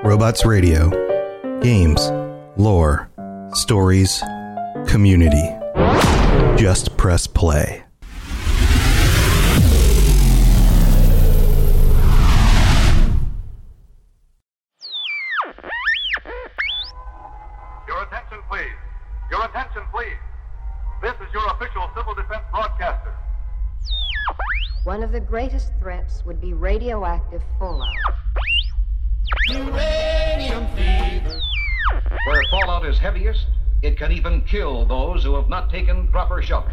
Robots Radio. Games, lore, stories, community. Just press play. Your attention, please. Your attention, please. This is your official civil defense broadcaster. One of the greatest threats would be radioactive fallout. Uranium fever. Where fallout is heaviest, it can even kill those who have not taken proper shelter.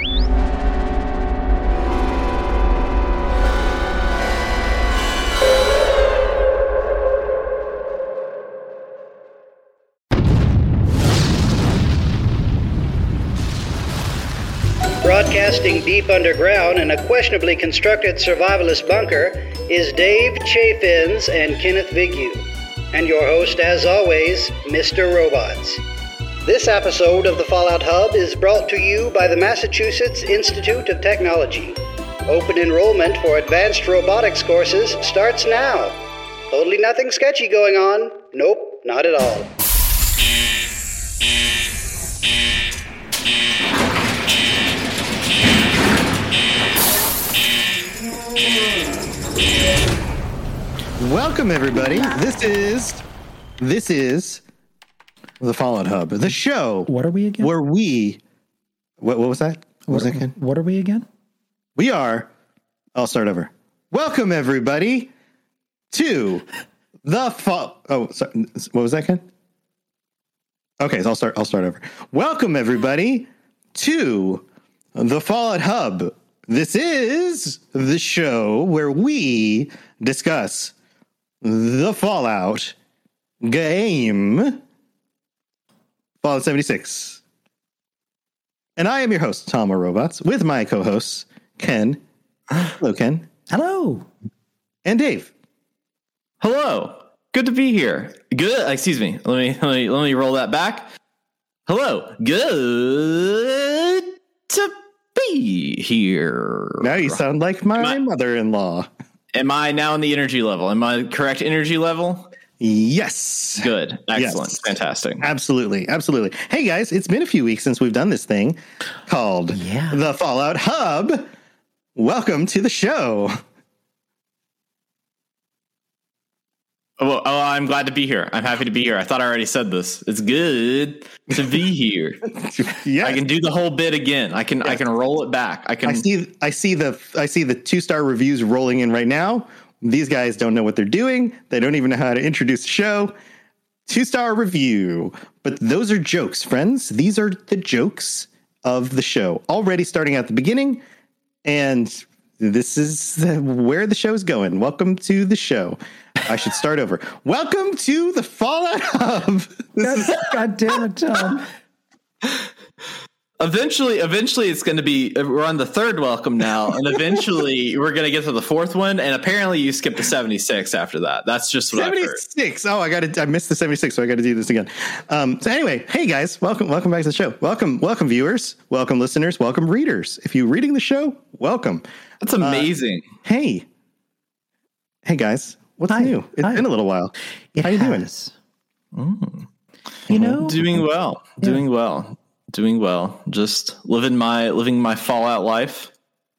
Broadcasting deep underground in a questionably constructed survivalist bunker is Dave Chaffins and Kenneth Vigue, and your host, as always, Mr. Robots. This episode of the Fallout Hub is brought to you by the Massachusetts Institute of Technology. Open enrollment for advanced robotics courses starts now. Totally nothing sketchy going on. Nope, not at all. Welcome, everybody. This is the Fallout Hub, the show. What are we again? Where we... What was that? What are we again? We are... I'll start over. Welcome, everybody, to the Oh, sorry. What was that, Ken? Okay, so I'll start over. Welcome, everybody, to the Fallout Hub. This is the show where we discuss the Fallout game, Fallout 76. And I am your host, Tom Robots, with my co-hosts, Ken. Hello, Ken. Hello. And Dave. Hello. Good to be here. Good. Excuse me. Let me roll that back. Hello. Good to be here. Now you sound like my mother-in-law. Am I now in the energy level? Am I correct energy level? Yes. Good. Excellent. Yes. Fantastic. Absolutely. Absolutely. Hey, guys, it's been a few weeks since we've done this thing called the Fallout Hub. Welcome to the show. Oh, I'm glad to be here. I'm happy to be here. I thought I already said this. It's good to be here. Yeah, I can do the whole bit again. I can roll it back. I see the 2-star reviews rolling in right now. These guys don't know what they're doing. They don't even know how to introduce the show. 2-star review. But those are jokes, friends. These are the jokes of the show. Already starting at the beginning. And this is where the show's going. Welcome to the show. I should start over. Welcome to the Fallout Hub. God damn it, Tom. Eventually it's going to be, we're on the third welcome now, and eventually we're going to get to the fourth one, and apparently you skipped to 76 after that. That's just what 76. Oh, I missed the 76, so I got to do this again. So anyway, hey guys, welcome back to the show. Welcome viewers, welcome listeners, welcome readers. If you're reading the show, welcome. That's amazing. Hey guys, what's new? It's been a little while. How you doing? You know, doing well. Just living my Fallout life.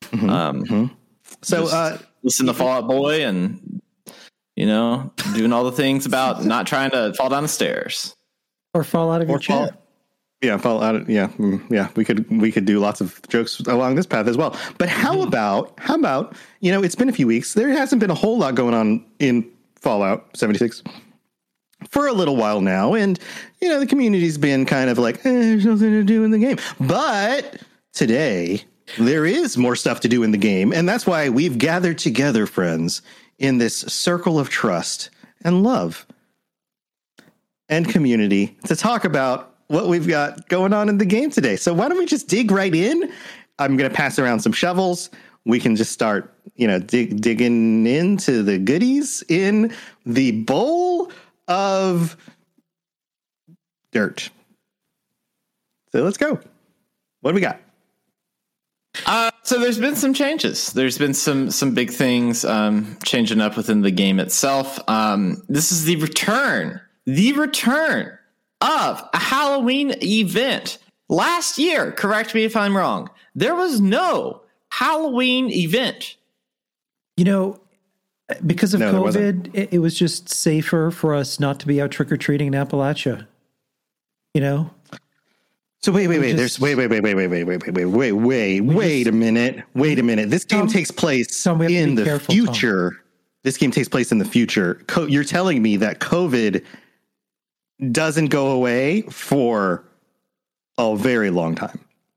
So listen to Fallout Boy and doing all the things about not trying to fall down the stairs or fall out of your chair. Yeah, fall out. Yeah. We could do lots of jokes along this path as well. But how about it's been a few weeks. There hasn't been a whole lot going on in Fallout 76 for a little while now, and the community's been kind of like, there's nothing to do in the game. But today there is more stuff to do in the game, and that's why we've gathered together, friends, in this circle of trust and love and community to talk about what we've got going on in the game today. So why don't we just dig right in? I'm going to pass around some shovels. We can just start, digging into the goodies in the bowl of dirt. So let's go. What do we got? So there's been some changes. There's been some big things changing up within the game itself. This is the return of a Halloween event. Last year, correct me if I'm wrong, there was no Halloween event. Because of No, COVID, it was just safer for us not to be out trick-or-treating in Appalachia. So wait. There's wait a minute. This game takes place Tom, we have to in be the careful, future. This game takes place in the future. You're telling me that COVID doesn't go away for a very long time.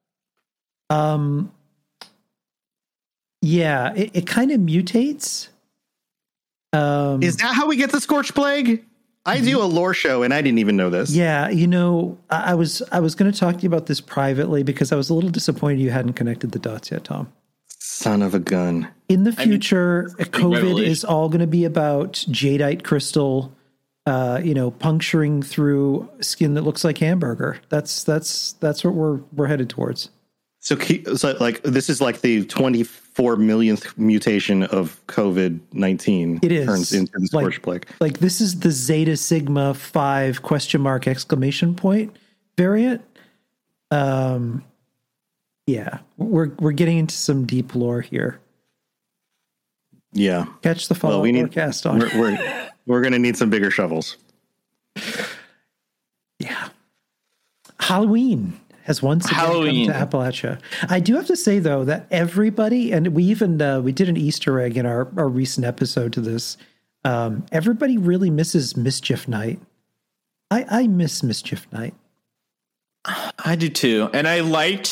Yeah, it kind of mutates. Is that how we get the Scorched Plague? I do a lore show and I didn't even know this. Yeah, I was going to talk to you about this privately because I was a little disappointed you hadn't connected the dots yet, Tom. Son of a gun. In the future, COVID revelation. is all going to be about jadeite crystal, puncturing through skin that looks like hamburger. That's what we're headed towards. So like this is like the 24 millionth mutation of COVID-19. It is. Turns into the Scorched Plague. Like this is the Zeta Sigma 5 ? variant. Yeah, we're getting into some deep lore here. Yeah. Catch the Fallout forecast on. We're going to need some bigger shovels. Yeah. Halloween has once again come to Appalachia. I do have to say, though, that everybody, and we even we did an Easter egg in our recent episode to this, everybody really misses Mischief Night. I miss Mischief Night. I do too. And I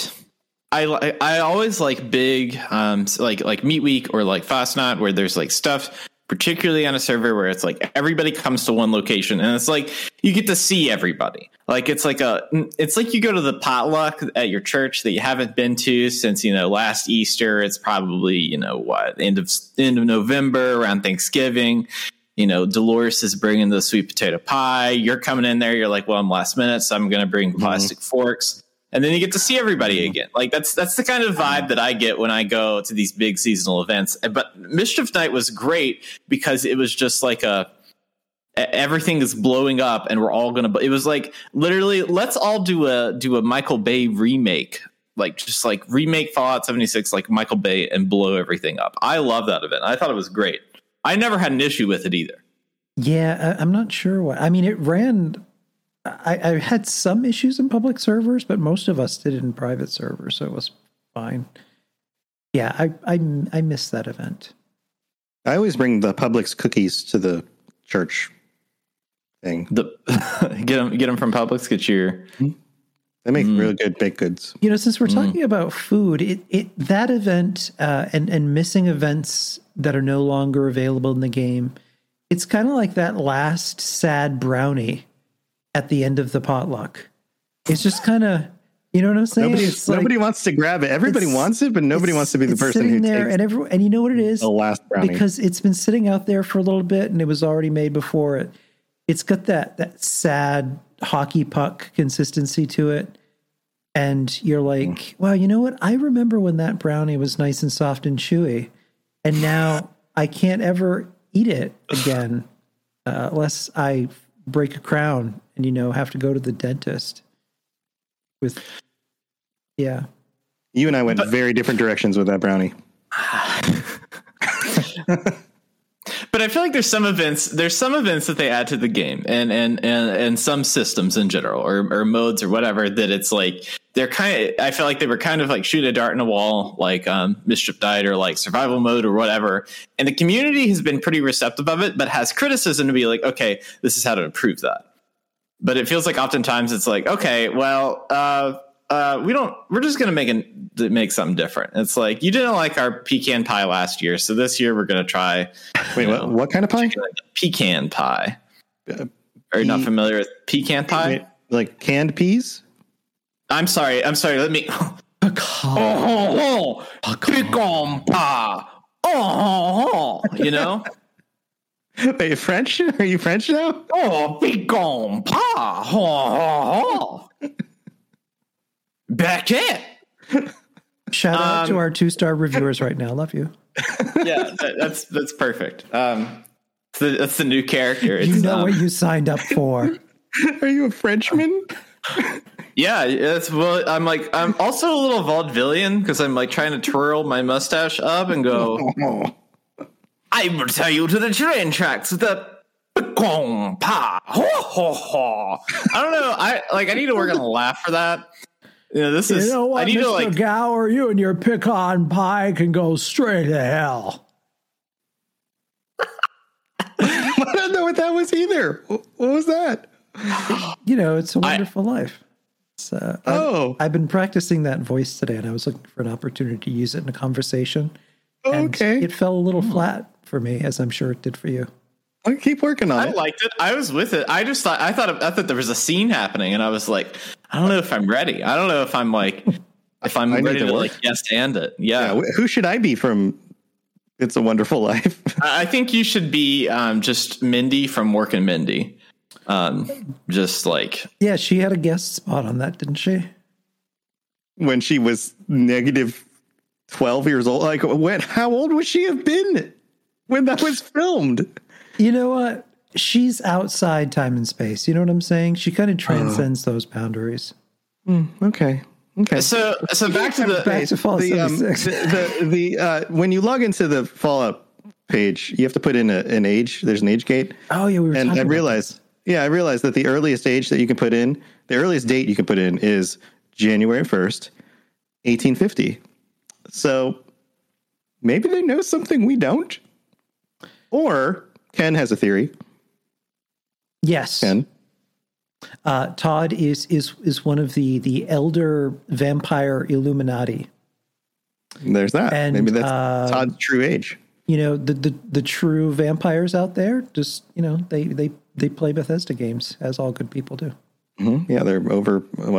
always like big, like Meat Week or like Fastnacht, where there's like stuff, particularly on a server where it's like everybody comes to one location and it's like you get to see everybody. Like it's like you go to the potluck at your church that you haven't been to since, last Easter. It's probably, end of November, around Thanksgiving. Dolores is bringing the sweet potato pie. You're coming in there. You're like, well, I'm last minute, so I'm going to bring plastic forks. And then you get to see everybody again. Like that's the kind of vibe that I get when I go to these big seasonal events. But Mischief Night was great because it was just like everything is blowing up and we're all going to, it was like literally, let's all do a Michael Bay remake, like just like remake Fallout 76, like Michael Bay, and blow everything up. I love that event. I thought it was great. I never had an issue with it either. Yeah, I'm not sure what, I mean, it ran, I had some issues in public servers, but most of us did it in private servers, so it was fine. Yeah, I missed that event. I always bring the Publix cookies to the church thing. Get them from Publix. Get your. They make really good baked goods. Since we're talking about food, that event and missing events that are no longer available in the game, it's kind of like that last sad brownie at the end of the potluck. It's just kind of, you know what I'm saying? Nobody wants to grab it. Everybody wants it, but nobody wants to be the person who there takes and you know what it is? The last brownie. Because it's been sitting out there for a little bit and it was already made before it. It's got that sad hockey puck consistency to it. And you're like, wow, you know what? I remember when that brownie was nice and soft and chewy. And now I can't ever eat it again unless I break a crown and, have to go to the dentist. Yeah. You and I went very different directions with that brownie. But I feel like there's some events that they add to the game and some systems in general or modes or whatever that it's like I feel like they were kind of like shoot a dart in a wall, like Mischief Night or like survival mode or whatever. And the community has been pretty receptive of it, but has criticism to be like, okay, this is how to improve that. But it feels like oftentimes it's like, okay, well, we're just going to make something different. It's like, you didn't like our pecan pie last year, so this year we're going to try. Wait, what kind of pie? Pecan pie. Are you not familiar with pecan pie? Wait, like canned peas? I'm sorry. Let me. Pecan pie. Wait, French? Are you French now? Oh, pecan pie. Baguette. Shout out to our 2-star reviewers right now. Love you. Yeah, that's perfect. That's the new character. You know what you signed up for. Are you a Frenchman? Yeah, well, I'm also a little vaudevillian because I'm like trying to twirl my mustache up and go, I will tell you to the train tracks the pa ho ho ho. I don't know. I need to work on a laugh for that. This is. You know what, I need Mr. to Gower, you and your pecan pie can go straight to hell. I don't know what that was either. What was that? It's a wonderful life. I've been practicing that voice today, and I was looking for an opportunity to use it in a conversation. Okay. And it fell a little flat for me, as I'm sure it did for you. I'll keep working on it. I liked it. I was with it. I thought there was a scene happening, and I was like, I don't know if I'm ready. I don't know if I'm ready to yes and it. Yeah. Who should I be from It's a Wonderful Life? I think you should be just Mindy from Mork and Mindy. Yeah, she had a guest spot on that, didn't she? When she was negative 12 years old. Like, how old would she have been when that was filmed? You know what? She's outside time and space. You know what I'm saying? She kind of transcends those boundaries. Okay. So back to Fallout 76. When you log into the Fallout page, you have to put in an age. There's an age gate. Oh yeah, I realized that the earliest age that you can put in, the earliest date you can put in is January 1st, 1850. So maybe they know something we don't. Or Ken has a theory. Yes. Ken. Todd is one of the elder vampire Illuminati. There's that. And, maybe that's Todd's true age. The true vampires out there, just they play Bethesda games, as all good people do. Mm-hmm. Yeah, they're over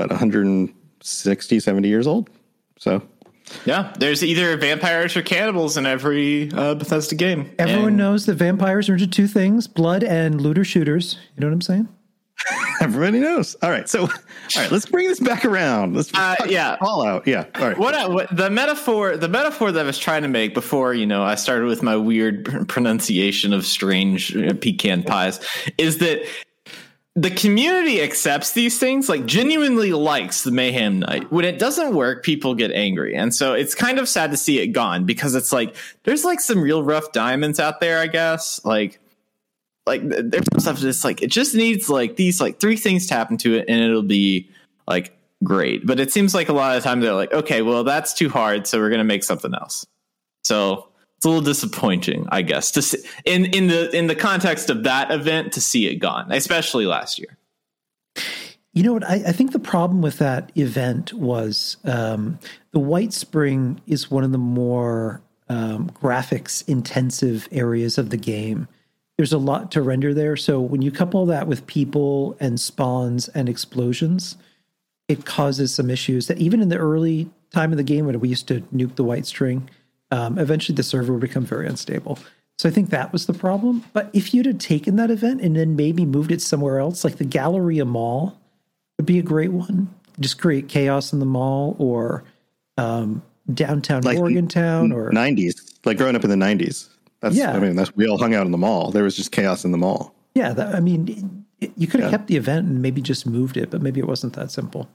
160, 70 years old. So yeah, there's either vampires or cannibals in every Bethesda game. Everyone knows that vampires are into two things: blood and looter shooters. You know what I'm saying? Everybody knows. All right, let's bring this back around. Let's Fallout. Yeah. All right. What the metaphor that I was trying to make before, I started with my weird pronunciation of strange pecan pies, is that the community accepts these things, like genuinely likes the Mayhem Night. When it doesn't work, people get angry. And so it's kind of sad to see it gone, because it's like, there's like some real rough diamonds out there, I guess. Like there's some stuff that's like, it just needs like these like three things to happen to it and it'll be like great. But it seems like a lot of the time they're like, okay, well that's too hard, so we're going to make something else. So it's a little disappointing, I guess, to see, in the context of that event, to see it gone, especially last year. You know what? I think the problem with that event was the White Spring is one of the more graphics intensive areas of the game. There's a lot to render there. So when you couple that with people and spawns and explosions, it causes some issues that even in the early time of the game when we used to nuke the White String, eventually the server would become very unstable. So I think that was the problem. But if you'd have taken that event and then maybe moved it somewhere else, like the Galleria Mall would be a great one. Just create chaos in the mall, or downtown like Morgantown, or 90s, like growing up in the 90s. We all hung out in the mall. There was just chaos in the mall. Yeah. You could have kept the event and maybe just moved it, but maybe it wasn't that simple.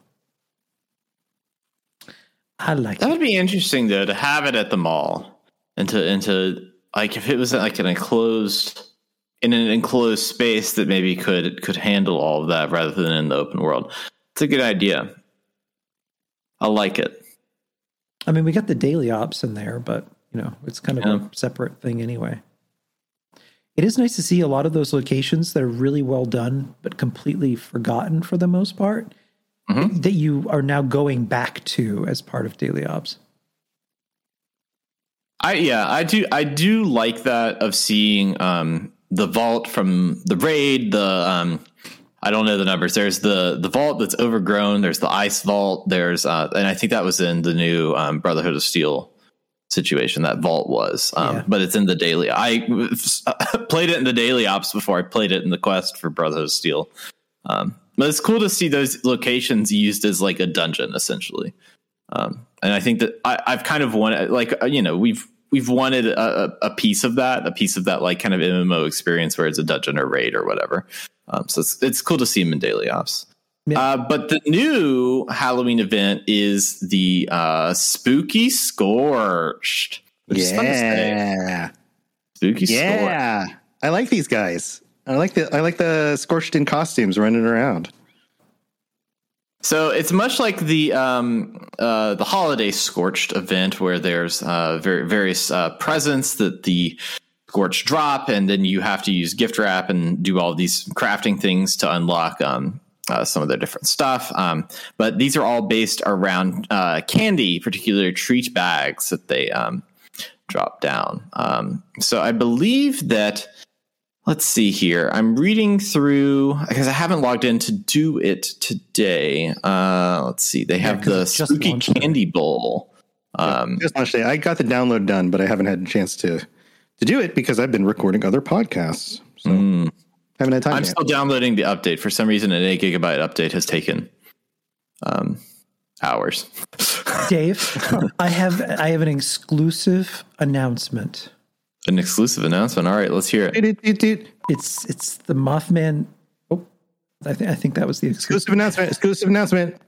I like that. Would be interesting though, to have it at the mall and to like, if it was like in an enclosed space that maybe could handle all of that rather than in the open world. It's a good idea. I like it. I mean, we got the daily ops in there, but it's kind of a separate thing anyway. It is nice to see a lot of those locations that are really well done, but completely forgotten for the most part, that you are now going back to as part of daily ops. I do like that, of seeing the vault from the raid. I don't know the numbers. There's the vault that's overgrown. There's the ice vault. There's and I think that was in the new Brotherhood of Steel situation. That vault was, but it's in the daily. I played it in the daily ops before I played it in the quest for Brotherhood of Steel. But it's cool to see those locations used as like a dungeon, essentially. I think that I've kind of wanted, like, we've wanted a piece of that, like kind of MMO experience where it's a dungeon or raid or whatever. So it's cool to see them in daily ops. Yeah. But the new Halloween event is the Spooky Scorched. Which is fun to say. Spooky Scorched. Yeah. I like these guys. I like the Scorched in costumes running around. So it's much like the holiday Scorched event, where there's various presents that the Scorched drop, and then you have to use gift wrap and do all these crafting things to unlock some of their different stuff. But these are all based around candy, particularly treat bags that they drop down. So I believe that. Let's see here. I'm reading through because I haven't logged in to do it today. Let's see. They have the Spooky Candy Bowl. Just launched it. I got the download done, but I haven't had a chance to do it because I've been recording other podcasts. So haven't had time. I'm still downloading the update. For some reason, an 8 gigabyte update has taken hours. Dave, I have an exclusive announcement. An exclusive announcement. All right, let's hear it. It's the Mothman. Oh, I think that was the exclusive announcement. Exclusive announcement.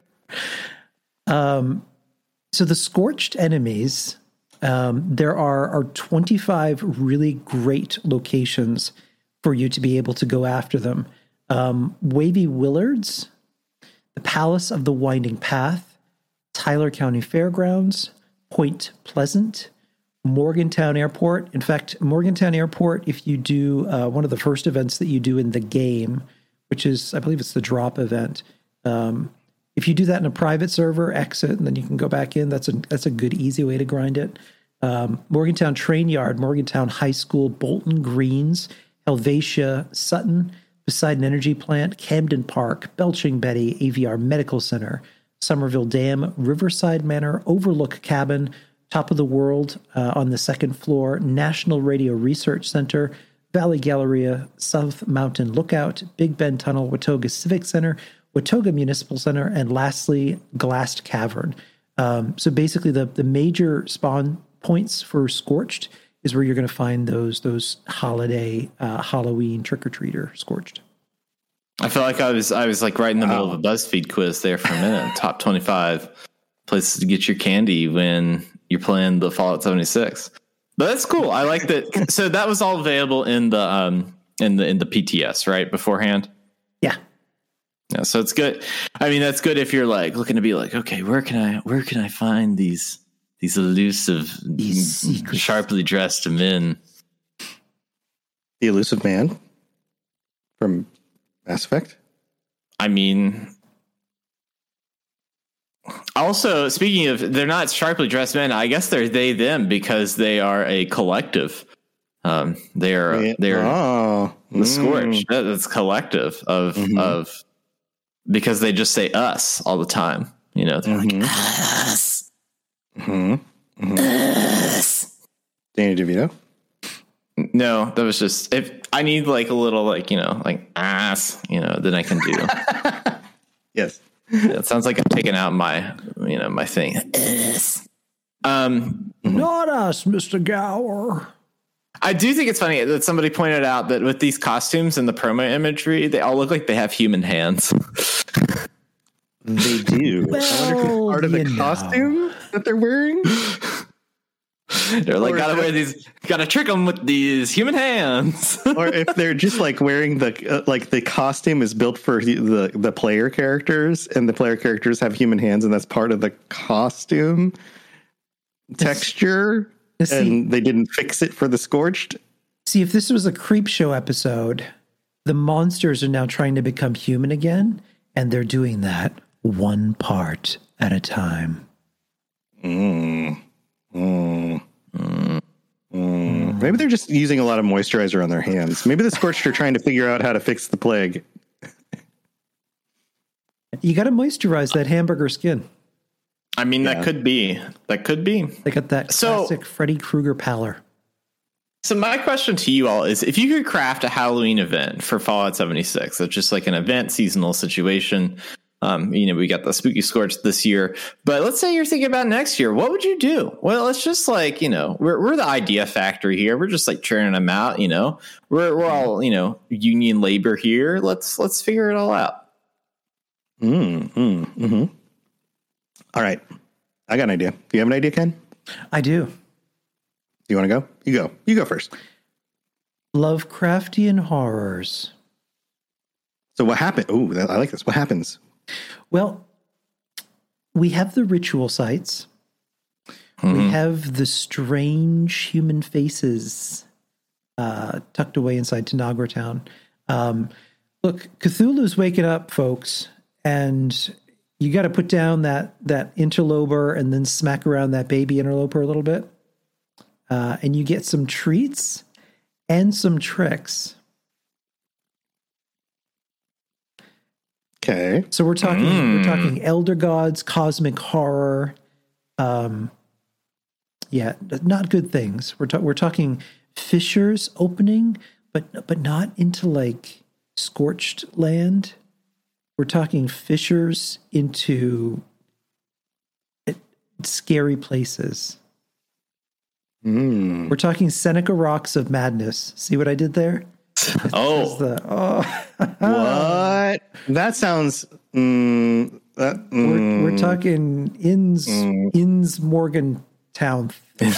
So the Scorched enemies, there are 25 really great locations for you to be able to go after them. Wavy Willards, the Palace of the Winding Path, Tyler County Fairgrounds, Point Pleasant, Morgantown Airport. In fact, Morgantown Airport, if you do one of the first events that you do in the game, which is, I believe it's the drop event. If you do that in a private server, exit, and then you can go back in, that's a good, easy way to grind it. Morgantown Train Yard, Morgantown High School, Bolton Greens, Helvetia, Sutton, Poseidon Energy Plant, Camden Park, Belching Betty, AVR Medical Center, Somerville Dam, Riverside Manor, Overlook Cabin, Top of the World on the second floor, National Radio Research Center, Valley Galleria, South Mountain Lookout, Big Bend Tunnel, Watauga Civic Center, Watauga Municipal Center, and lastly, Glassed Cavern. So basically the major spawn points for Scorched is where you're going to find those holiday Halloween trick-or-treater Scorched. I feel like I was like right in the middle of a BuzzFeed quiz there for a minute. Top 25 places to get your candy when you're playing the Fallout 76. But that's cool. I like that. So that was all available in the PTS, right? Beforehand. Yeah. Yeah. So it's good. I mean, that's good if you're like looking to be like, okay, where can I find these elusive, sharply dressed men? The elusive man from Mass Effect. I mean, also, speaking of, they're not sharply dressed men. I guess they're they them because they are a collective. They're the Scorched. That's collective of because they just say us all the time. You know, they're like us. Us. Danny DeVito. No, that was just if I need like a little like ass, then I can do. Yes. Yeah, it sounds like I'm taking out my my thing. Not us, Mr. Gower. I do think it's funny that somebody pointed out that with these costumes and the promo imagery, they all look like they have human hands. They do. Well, I wonder if it's part of the costume that they're wearing. They're like, gotta trick them with these human hands. Or if they're just like wearing the costume is built for the player characters, and the player characters have human hands, and that's part of the costume texture, and they didn't fix it for the Scorched. See, if this was a Creepshow episode, the monsters are now trying to become human again, and they're doing that one part at a time. Maybe they're just using a lot of moisturizer on their hands. Maybe the Scorched are trying to figure out how to fix the plague. You got to moisturize that hamburger skin. I mean, that could be. They got that classic Freddy Krueger pallor. So my question to you all is, if you could craft a Halloween event for Fallout 76, that's just like an event, seasonal situation, We got the Spooky Scorch this year, but let's say you're thinking about next year. What would you do? Well, it's just like, we're the idea factory here. We're just like churning them out. We're all, union labor here. Let's figure it all out. Mm-hmm. All right. I got an idea. Do you have an idea, Ken? I do. Do you want to go? You go first. Lovecraftian horrors. So what happened? Oh, I like this. What happens? Well, we have the ritual sites. We have the strange human faces tucked away inside Tanagra Town. Look, Cthulhu's waking up, folks, and you got to put down that interloper and then smack around that baby interloper a little bit. And you get some treats and some tricks. Okay. So we're talking elder gods, cosmic horror. Not good things. We're talking fissures opening, but not into like scorched land. We're talking fissures into scary places. We're talking Seneca Rocks of Madness. See what I did there? Oh. What? That sounds... We're talking Inns Morgantown.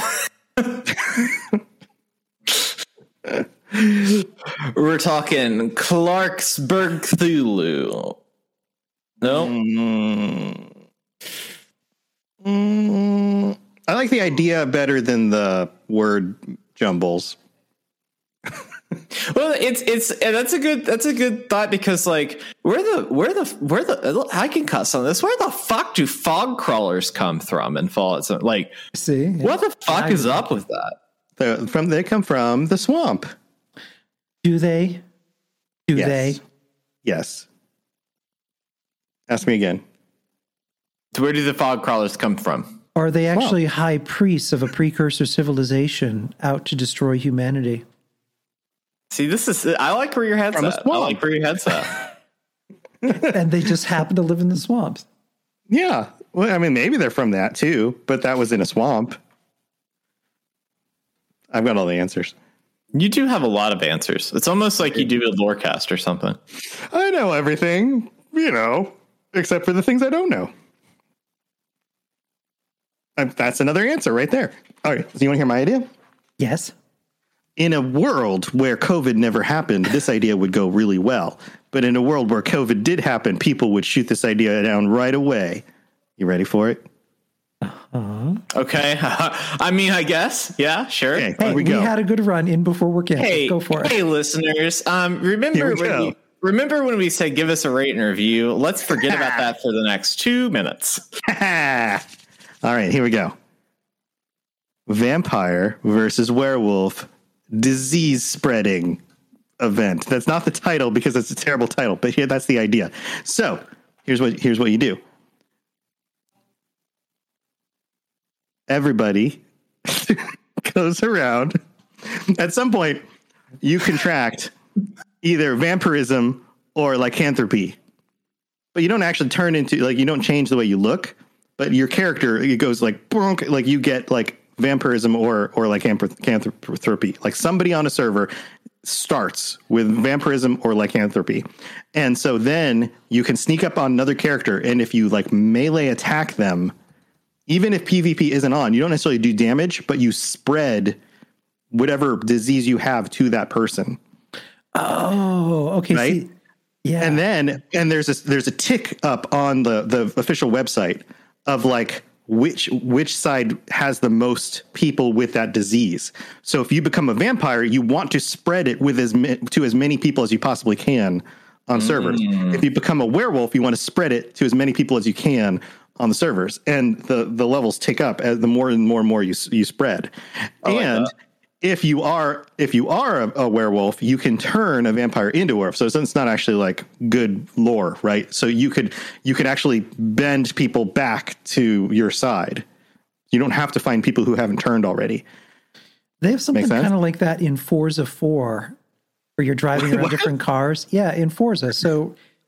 We're talking Clarksburg Cthulhu. No? I like the idea better than the word jumbles. Well, that's a good thought, because like where the I can cuss on this. Where the fuck do fog crawlers come from in Fallout? So, like, see, what the fuck is up with that? They come from the swamp. Do they? Yes. They? Yes. Ask me again. Where do the fog crawlers come from? Are they actually high priests of a precursor civilization out to destroy humanity? See, I like where your head's at. I like where your head's at. And they just happen to live in the swamps. Yeah. Well, I mean, maybe they're from that too, but that was in a swamp. I've got all the answers. You do have a lot of answers. It's almost like you do a Lorecast or something. I know everything, except for the things I don't know. That's another answer right there. All right. So you want to hear my idea? Yes. In a world where COVID never happened, this idea would go really well. But in a world where COVID did happen, people would shoot this idea down right away. You ready for it? Okay. I mean, I guess. Yeah, sure. Okay, Hey, we had a good run in before we're canceled. Hey, go for it. Hey, listeners. Remember when we said give us a rate and review? Let's forget about that for the next 2 minutes. All right, here we go. Vampire versus werewolf disease spreading event. That's not the title because it's a terrible title, but here that's the idea. So here's what you do. Everybody goes around. At some point, you contract either vampirism or lycanthropy, but you don't actually turn into you don't change the way you look. But your character, it goes like you get like vampirism or lycanthropy. Like somebody on a server starts with vampirism or lycanthropy. And so then you can sneak up on another character. And if you like melee attack them, even if PvP isn't on, you don't necessarily do damage, but you spread whatever disease you have to that person. Oh, okay. Right. See, yeah. And there's a tick up on the official website of like which side has the most people with that disease. So if you become a vampire, you want to spread it with to as many people as you possibly can on servers. If you become a werewolf, you want to spread it to as many people as you can on the servers, and the levels tick up as the more and more you spread. And if you are a werewolf, you can turn a vampire into a werewolf. So it's not actually like good lore, right? So you could actually bend people back to your side. You don't have to find people who haven't turned already. They have something kind of like that in Forza 4, where you're driving around different cars. Yeah, in Forza. So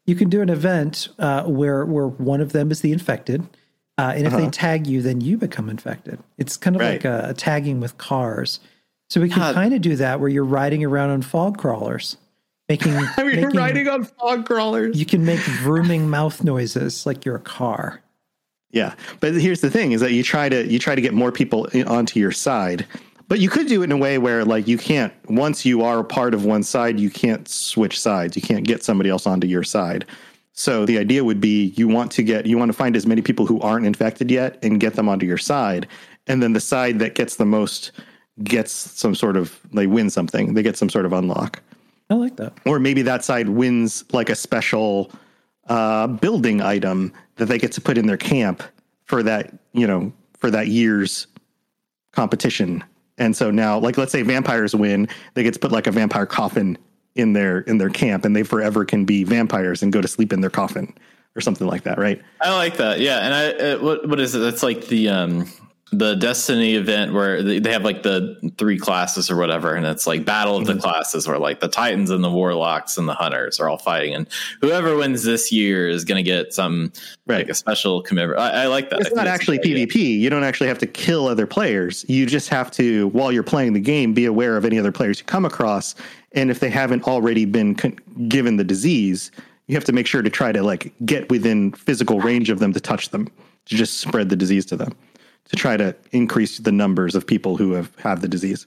You can do an event where one of them is the infected, and if they tag you, then you become infected. It's kind of like a tagging with cars. So we can kind of do that where you're riding around on fog crawlers, You're riding on fog crawlers. You can make vrooming mouth noises like you're a car. Yeah, but here's the thing: is that you try to get more people onto your side. But you could do it in a way where, like, you can't, once you are a part of one side, you can't switch sides. You can't get somebody else onto your side. So the idea would be you want to find as many people who aren't infected yet and get them onto your side. And then the side that gets the most gets some sort of, they win something. They get some sort of unlock. I like that. Or maybe that side wins like a special building item that they get to put in their camp for that, for that year's competition. And so now, like, let's say vampires win, they get to put like a vampire coffin in their camp, and they forever can be vampires and go to sleep in their coffin or something like that, right? I like that. Yeah, and what is it? That's like the Destiny event where they have like the 3 classes or whatever, and it's like battle of the classes where like the Titans and the Warlocks and the Hunters are all fighting, and whoever wins this year is going to get some like a special commemoration. I like that. It's not actually PvP. You don't actually have to kill other players. You just have to, while you're playing the game, be aware of any other players you come across, and if they haven't already been given the disease, you have to make sure to try to like get within physical range of them to touch them, to just spread the disease to them, to try to increase the numbers of people who have the disease.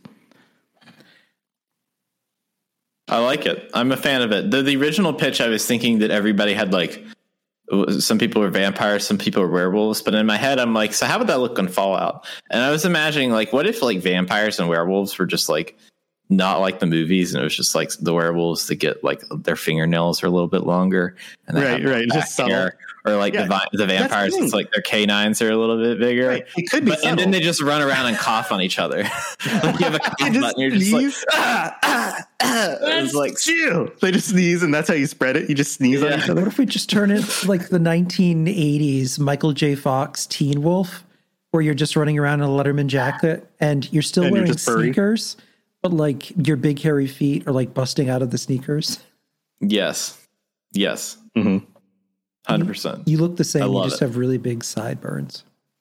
I like it. I'm a fan of it. The original pitch, I was thinking that everybody had like, some people were vampires, some people were werewolves, but in my head, I'm like, so how would that look on Fallout? And I was imagining like, what if like vampires and werewolves were just like, not like the movies, and it was just like the werewolves that get like their fingernails are a little bit longer, and right, just subtle. Or like the vampires, it's like their canines are a little bit bigger. Right. It could be, and then they just run around and cough on each other. Like you have a cough button, you're just like, it's like they just sneeze, and that's how you spread it. You just sneeze on each other. What if we just turn it like the 1980s Michael J. Fox Teen Wolf, where you're just running around in a Letterman jacket and you're still wearing sneakers, but like your big hairy feet are like busting out of the sneakers? Yes. Mm-hmm. 100%. You look the same. You just it. have really big sideburns.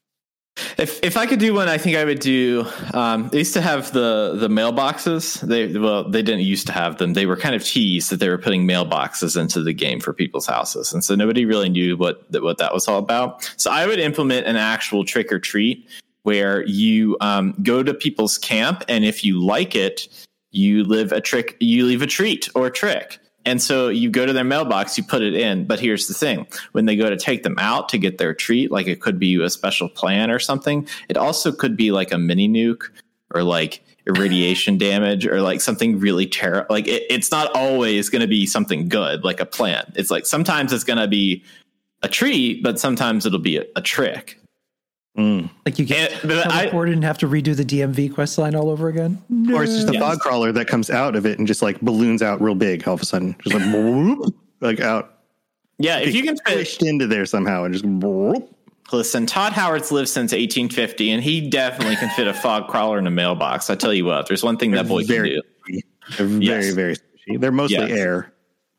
If I could do one, I think I would do. They used to have the mailboxes. They didn't used to have them. They were kind of teased that they were putting mailboxes into the game for people's houses, and so nobody really knew what that was all about. So I would implement an actual trick or treat where you go to people's camp, and if you like it, you leave a treat or a trick. And so you go to their mailbox, you put it in. But here's the thing. When they go to take them out to get their treat, like it could be a special plan or something. It also could be like a mini nuke or like irradiation damage or like something really terrible. Like it's not always going to be something good, like a plan. It's like sometimes it's going to be a treat, but sometimes it'll be a trick. Like you get teleported and have to redo the DMV quest line all over again? No. Or it's just a fog crawler that comes out of it and just like balloons out real big all of a sudden. Just like, whoop, like out. Yeah, if you can fit into there somehow and just whoop. Listen, Todd Howard's lived since 1850, and he definitely can fit a fog crawler in a mailbox. I tell you what, there's one thing that boy can do. They're very, very squishy. They're mostly air.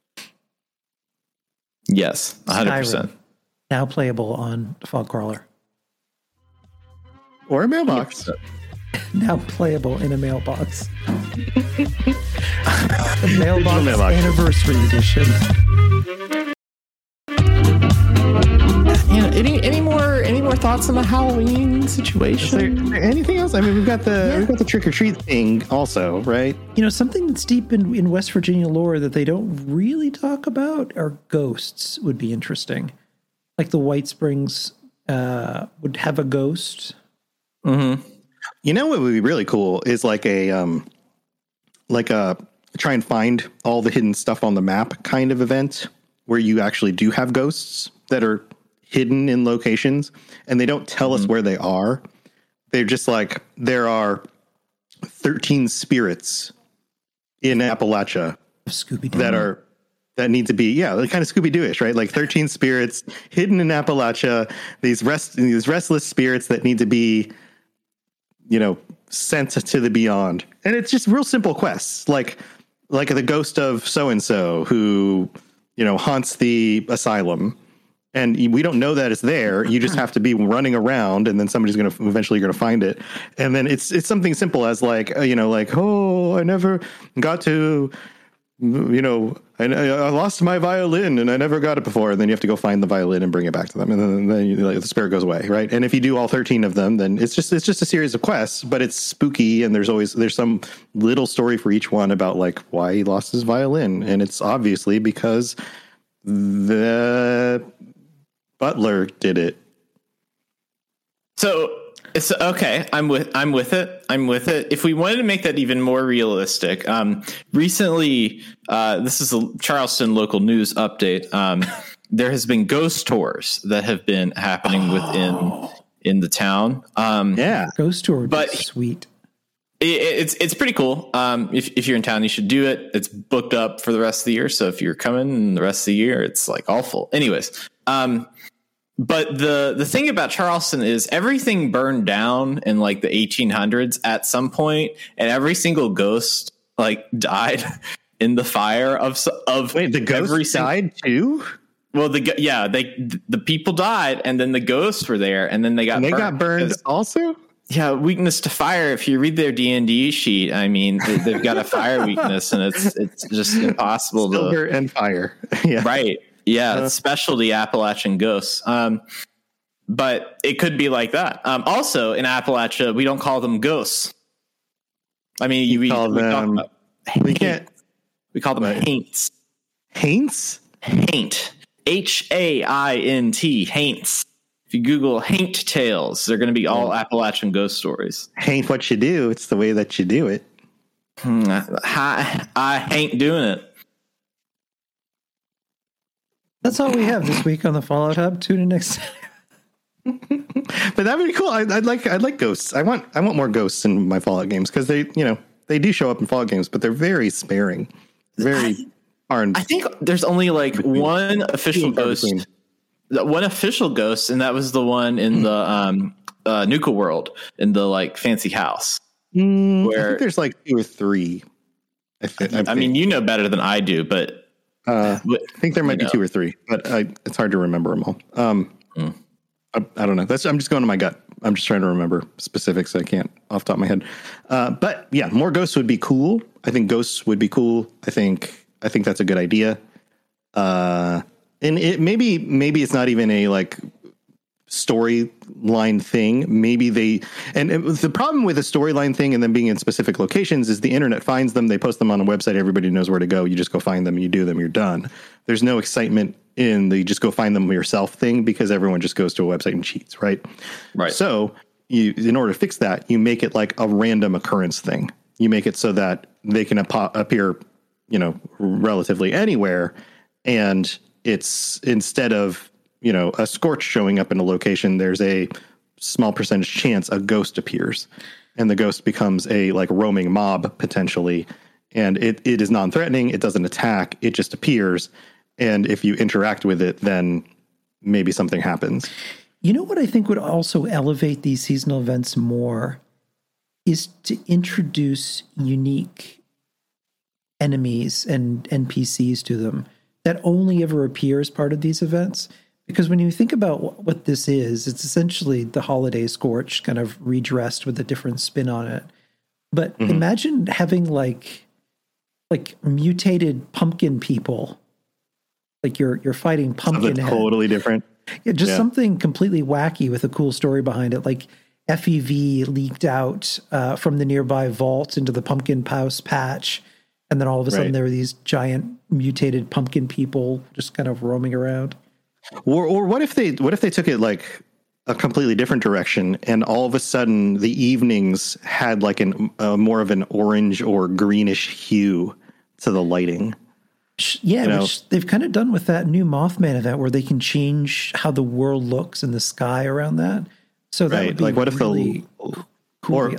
Yes, 100%. Skyrim, now playable on fog crawler. Or a mailbox. Now playable in a mailbox. The mailbox anniversary edition. Any more thoughts on the Halloween situation? Is there anything else? I mean, we've got the trick or treat thing also, right? You know, something that's deep in West Virginia lore that they don't really talk about are ghosts. Would be interesting. Like the White Springs would have a ghost. Mm-hmm. You know what would be really cool is like a try and find all the hidden stuff on the map kind of event where you actually do have ghosts that are hidden in locations and they don't tell us where they are. They're just like, there are 13 spirits in Appalachia Scooby-Doo. that need to be, like kind of Scooby-Doo-ish, right? Like 13 spirits hidden in Appalachia, these restless spirits that need to be, sent to the beyond. And it's just real simple quests, like the ghost of so-and-so who haunts the asylum. And we don't know that it's there. You just have to be running around, and then somebody's eventually going to find it. And then it's something simple as like, oh, I never got to, I lost my violin and I never got it before. And then you have to go find the violin and bring it back to them. And then the spirit goes away. Right. And if you do all 13 of them, then it's just a series of quests, but it's spooky. And there's some little story for each one about like why he lost his violin. And it's obviously because the butler did it. So it's okay. I'm with it. If we wanted to make that even more realistic, recently, this is a Charleston local news update. There has been ghost tours that have been happening in the town. Ghost tour would but be sweet. It's pretty cool. If you're in town, you should do it. It's booked up for the rest of the year. So if you're coming the rest of the year, it's like all full. Anyways, but the thing about Charleston is everything burned down in like the 1800s at some point, and every single ghost like died in the fire of. Wait, the ghosts died too? Well, the people died, and then the ghosts were there, and then they got burned also. Yeah, weakness to fire. If you read their D&D sheet, I mean, they've got a fire weakness, and it's just impossible. Silver and fire. Yeah. Right. Yeah, it's specialty Appalachian ghosts. But it could be like that. Also, in Appalachia, we don't call them ghosts. I mean, we call them haints. Haints? Haint. Haint. Haints. If you Google Haint Tales, they're going to be all Appalachian ghost stories. Haint what you do. It's the way that you do it. I ain't doing it. That's all we have this week on the Fallout Hub. Tune in next time. But that would be cool. I'd like ghosts. I want more ghosts in my Fallout games because they do show up in Fallout games, but they're very sparing. Very aren't. I think there's only like one official ghost. One official ghost, and that was the one in the Nuka World in the like fancy house. I think there's like 2 or 3. I mean, you know better than I do, but I think there might be 2 or 3, but it's hard to remember them all. I don't know. I'm just going to my gut. I'm just trying to remember specifics. I can't off the top of my head. But yeah, more ghosts would be cool. I think ghosts would be cool. I think that's a good idea. And it maybe it's not even a like storyline thing. Maybe the problem with a storyline thing and them being in specific locations is the internet finds them, they post them on a website, everybody knows where to go. You just go find them, you do them, you're done. There's no excitement in the just go find them yourself thing because everyone just goes to a website and cheats, right? Right. So in order to fix that, you make it like a random occurrence thing. You make it so that they can appear, relatively anywhere, and it's instead of a Scorch showing up in a location, there's a small percentage chance a ghost appears, and the ghost becomes a like roaming mob potentially, and it is non-threatening. It doesn't attack. It just appears, and if you interact with it, then maybe something happens. You know what I think would also elevate these seasonal events more is to introduce unique enemies and NPCs to them that only ever appear as part of these events. Because when you think about what this is, it's essentially the holiday Scorch kind of redressed with a different spin on it. But imagine having like mutated pumpkin people. Like you're fighting Pumpkinhead. Totally different. Yeah, just something completely wacky with a cool story behind it. Like FEV leaked out from the nearby vault into the Pumpkin House patch. And then all of a sudden there were these giant mutated pumpkin people just kind of roaming around. Or what if they took it like a completely different direction, and all of a sudden the evenings had like more of an orange or greenish hue to the lighting? Yeah, which they've kind of done with that new Mothman event, where they can change how the world looks in the sky around that. So that would be like what if really cool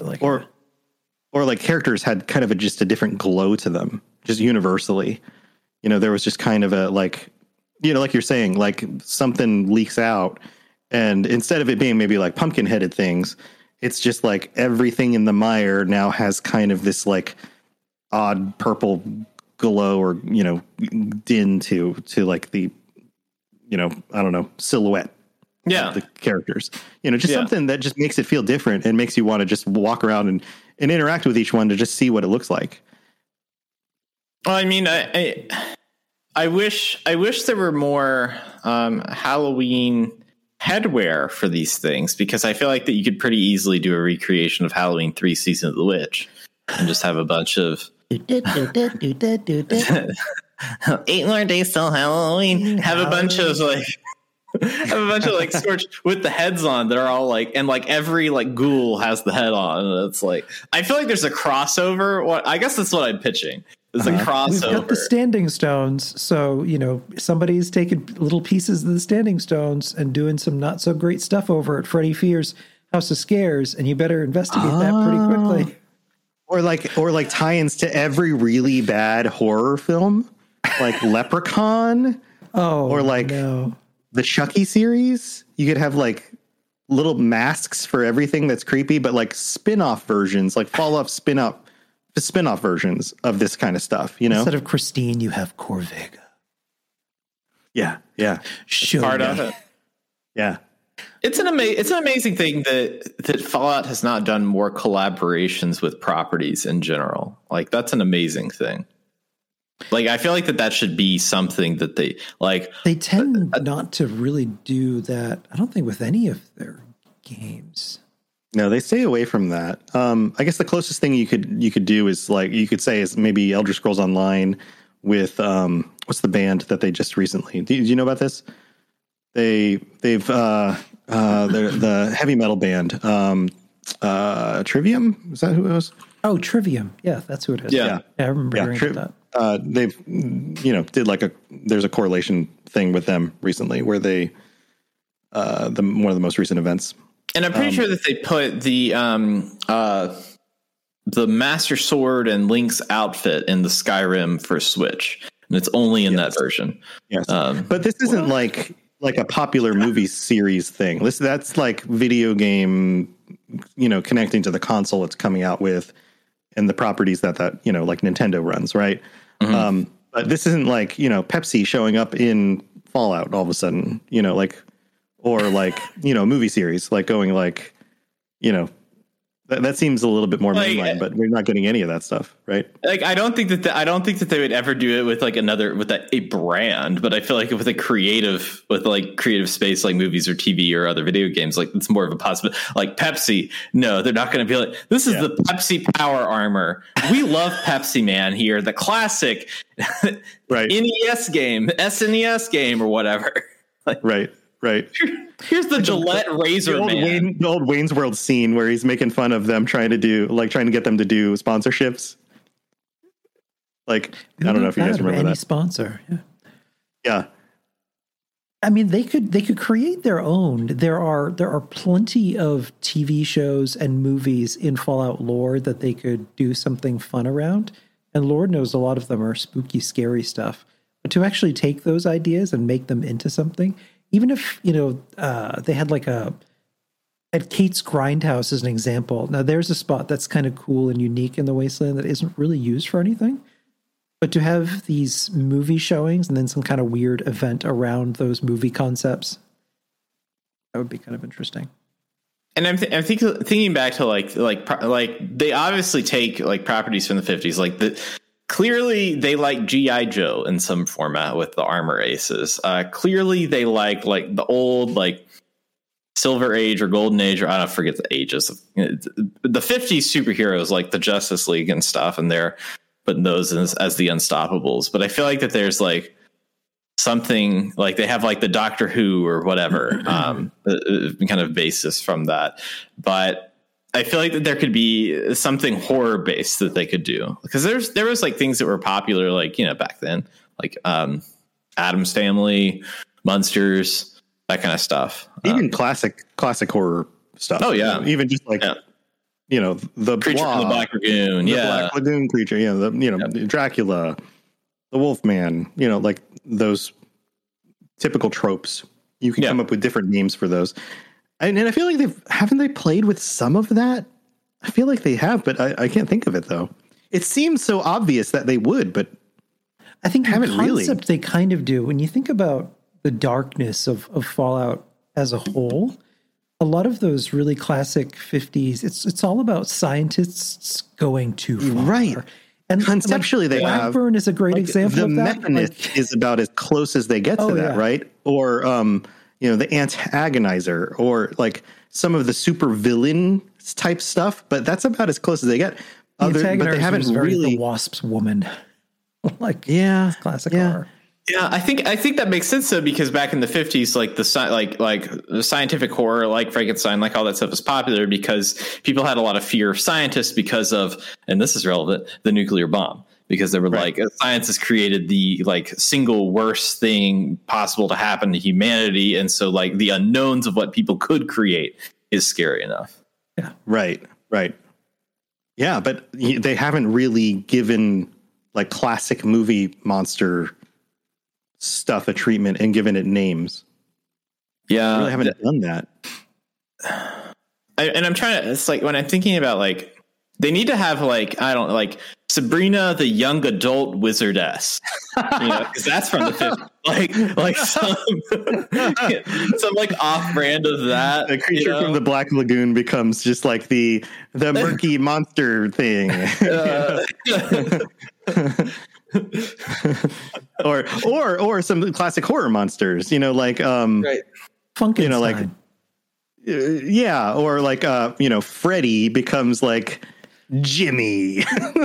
or like characters had kind of just a different glow to them, just universally. There was just kind of a like. Like you're saying, like something leaks out, and instead of it being maybe like pumpkin headed things, it's just like everything in the mire now has kind of this like odd purple glow or, you know, din to like the, you know, I don't know, silhouette. Yeah. Of the characters, you know, just Yeah. something that just makes it feel different and makes you want to just walk around and interact with each one to just see what it looks like. Well, I mean, I wish there were more Halloween headwear for these things, because I feel like that you could pretty easily do a recreation of Halloween 3 Season of the Witch and just have a bunch of 8 more days till Halloween. Have a bunch of like Scorch with the heads on that are all like, and like every like ghoul has the head on. And it's like, I feel like there's a crossover. I guess that's what I'm pitching. It's a crossover. We've got the Standing Stones, so you know somebody's taking little pieces of the Standing Stones and doing some not so great stuff over at Freddy Fear's House of Scares, and you better investigate that pretty quickly. Or like tie-ins to every really bad horror film, like Leprechaun. Or like the Chucky series. You could have like little masks for everything that's creepy, but like spin-off versions, like follow-up spin-off versions of this kind of stuff, you know? Instead of Christine, you have Corvega. Yeah. Show Part me. of it. Yeah. It's an amazing thing that Fallout has not done more collaborations with properties in general. Like, that's an amazing thing. Like, I feel like that should be something that they like. They tend not to really do that. I don't think with any of their games. No, they stay away from that. I guess the closest thing you could do is like, you could say is maybe Elder Scrolls Online with what's the band that they just recently, do you know about this? They're the heavy metal band, Trivium. Is that who it was? Oh, Trivium. Yeah, that's who it is. Yeah. I remember hearing about that. They've, you know, did like there's a correlation thing with them recently where they, one of the most recent events. And I'm pretty sure that they put the Master Sword and Link's outfit in the Skyrim for Switch, and it's only in that version. Yes, but this isn't like a popular movie series thing. That's like video game, you know, connecting to the console it's coming out with, and the properties that you know, like Nintendo runs, right? Mm-hmm. But this isn't like, you know, Pepsi showing up in Fallout all of a sudden, you know, like, or like, you know, movie series, like going like, you know, that seems a little bit more mainline, but we're not getting any of that stuff, right? Like, I don't think that they would ever do it with like a brand, but I feel like with creative space like movies or TV or other video games, like it's more of a possibility. Like Pepsi, no, they're not going to be like, this is the Pepsi Power Armor. We love Pepsi, man. Here, the classic right NES game, SNES game, or whatever. Like, right. Here's the Gillette razor, man. The old Wayne's World scene where he's making fun of them trying to get them to do sponsorships. Like, I don't know if you guys remember any that sponsor. Yeah. I mean, they could create their own. There are plenty of TV shows and movies in Fallout lore that they could do something fun around. And Lord knows a lot of them are spooky, scary stuff. But to actually take those ideas and make them into something, even if, you know, they had like at Kate's Grindhouse as an example. Now there's a spot that's kind of cool and unique in the Wasteland that isn't really used for anything. But to have these movie showings and then some kind of weird event around those movie concepts, that would be kind of interesting. And I'm thinking back to like they obviously take like properties from the 50s, like clearly they like G.I. Joe in some format with the armor aces. Clearly they like the old like Silver Age or Golden Age, or I don't forget the ages. The 50s superheroes like the Justice League and stuff, and they're putting those as the Unstoppables. But I feel like that there's like something like they have like the Doctor Who or whatever kind of basis from that. But I feel like that there could be something horror based that they could do, because there was like things that were popular, like, you know, back then, like Addams Family, Munsters, that kind of stuff. Even classic horror stuff. Oh yeah, even just like you know, the Creature from the Black Lagoon, Black Lagoon creature, Dracula, the Wolfman, you know, like those typical tropes. You can come up with different names for those. And I feel like haven't they played with some of that? I feel like they have, but I can't think of it though. It seems so obvious that they would, but I think in Haven't really. concept they kind of do. When you think about the darkness of Fallout as a whole, a lot of those really classic 50s, it's all about scientists going too far. Right. And conceptually, they have Blackburn is a great example of that. The Mechanist is about as close as they get to that, right? Or the Antagonizer, or like some of the super villain type stuff. But that's about as close as they get. But they haven't really the Wasp's woman. Like classic horror. Yeah, I think that makes sense though, because back in the 50s, like the scientific horror, like Frankenstein, like all that stuff was popular because people had a lot of fear of scientists because of, and this is relevant, the nuclear bomb, because they were like, science has created the like single worst thing possible to happen to humanity, and so like the unknowns of what people could create is scary enough. Yeah, right. Yeah, but they haven't really given like classic movie monster stuff a treatment and given it names. Yeah, they really haven't done that. I'm trying to. It's like when I'm thinking about like they need to have like Sabrina the young adult wizardess, because that's from the 50s. Like some like off brand of that. The creature from the Black Lagoon becomes just like the murky monster thing. or some classic horror monsters, like Funkenstein. Or like Freddy becomes like Jimmy.